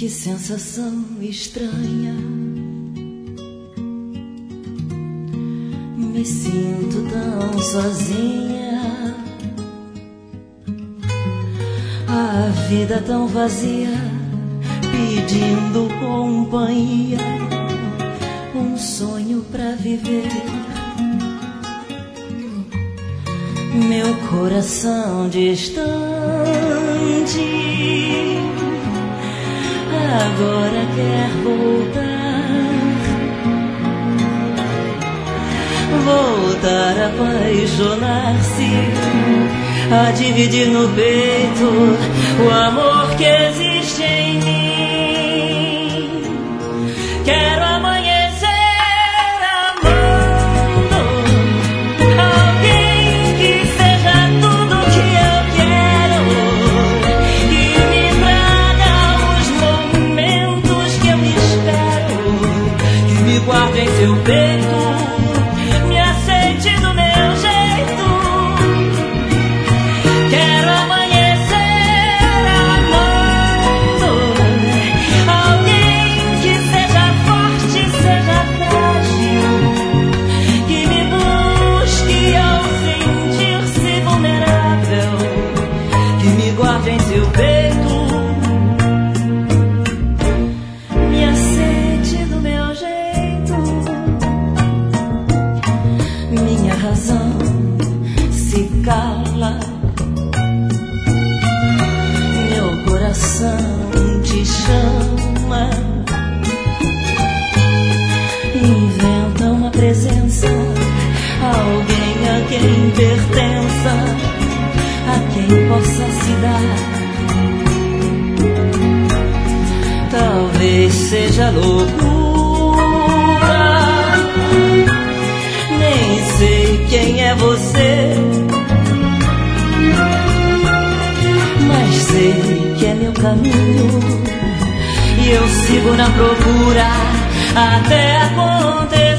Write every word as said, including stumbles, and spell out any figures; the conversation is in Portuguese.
Que sensação estranha, me sinto tão sozinha, a vida tão vazia, pedindo companhia, um sonho pra viver. Meu coração distante agora quer voltar, voltar a apaixonar-se, a dividir no peito o amor que existe em mim. Quero amanhecer amando alguém que seja tudo que eu quero, que me traga os momentos que eu espero, que me guarde em seu peito, me aceite do meu jeito. Quero amanhecer amando alguém que seja forte, seja frágil, que me busque ao sentir-se vulnerável, que me guarde em seu peito, me aceite do meu jeito. Minha razão se cala, meu coração te chama, inventa uma presença, alguém a quem pertença, a quem possa se dar. Talvez seja loucura, nem sei quem é você, mas sei que é meu caminho e eu sigo na procura até acontecer.